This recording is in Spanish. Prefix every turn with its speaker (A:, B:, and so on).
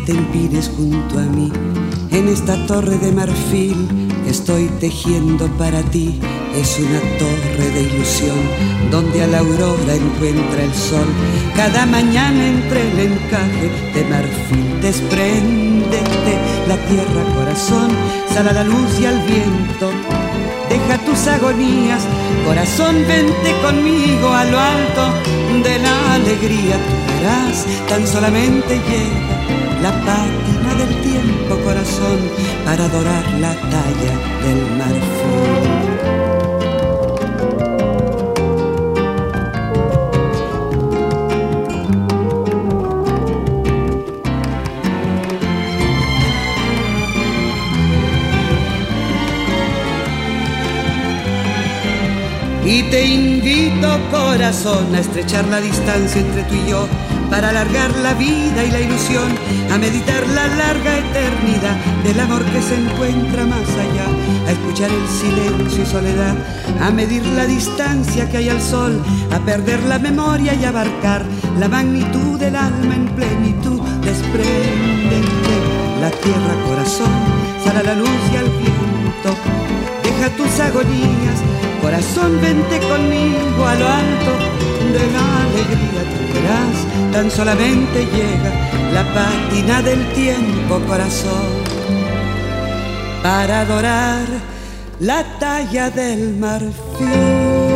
A: te empines junto a mí en esta torre de marfil que estoy tejiendo para ti. Es una torre de ilusión donde a la aurora encuentra el sol. Cada mañana entre el encaje de marfil despréndete la tierra, corazón, sal a la luz y al viento. Deja tus agonías, corazón, vente conmigo a lo alto de la alegría. Tú verás, tan solamente llega la pátina del tiempo, corazón, para adorar la talla del marfil. Y te invito, corazón, a estrechar la distancia entre tú y yo, para alargar la vida y la ilusión, a meditar la larga eternidad del amor que se encuentra más allá, a escuchar el silencio y soledad, a medir la distancia que hay al sol, a perder la memoria y abarcar la magnitud del alma en plenitud. Despréndete la tierra, corazón, sal a la luz y al viento. Deja tus agonías, corazón, vente conmigo a lo alto de la alegría. Tú verás, tan solamente llega la pátina del tiempo, corazón, para adorar la talla del marfil.